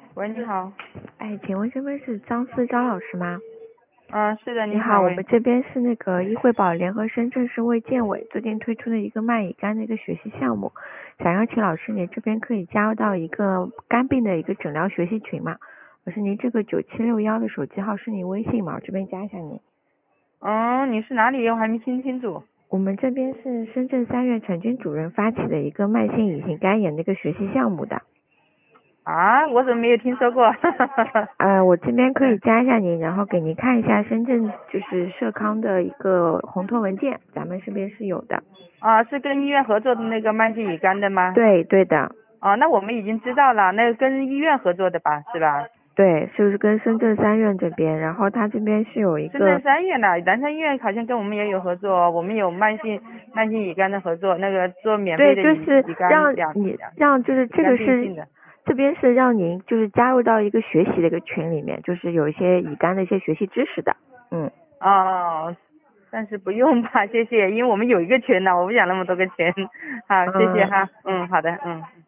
喂，你好。 哎，请问这边是张思钊老师吗？ 是的， 你好， 你好。 我们这边是那个医惠宝联合深圳市卫健委最近推出的一个麦乙肝的一个学习项目，想邀请老师您这边可以加入到一个肝病的一个诊疗学习群嘛？我是您这个9761的手机号是您微信嘛？我这边加一下您。 你是哪里？我还没听清楚。 我们这边是深圳3院陈军主任发起的一个慢性乙型肝炎的一个学习项目的。 我怎么没有听说过？ 我这边可以加一下您，然后给您看一下深圳就是社康的一个红托文件，咱们这边是有的。 是跟医院合作的那个慢性乙肝的吗？ 对，对的。 那我们已经知道了，那个跟医院合作的吧，是吧？ 对，就是跟深圳3院这边，然后他这边是有一深圳个。 3院的，南山医院好像跟我们也有合作，我们有慢性乙肝的合作，那个做免费对， 的就是乙肝让你让就是乙肝这个是定性的。 这边是让您就是加入到一个学习的一个群里面，就是有一些乙肝的一些学习知识的。 但是不用吧，谢谢，因为我们有一个群呢，我不想那么多个群。好，谢谢哈。好的。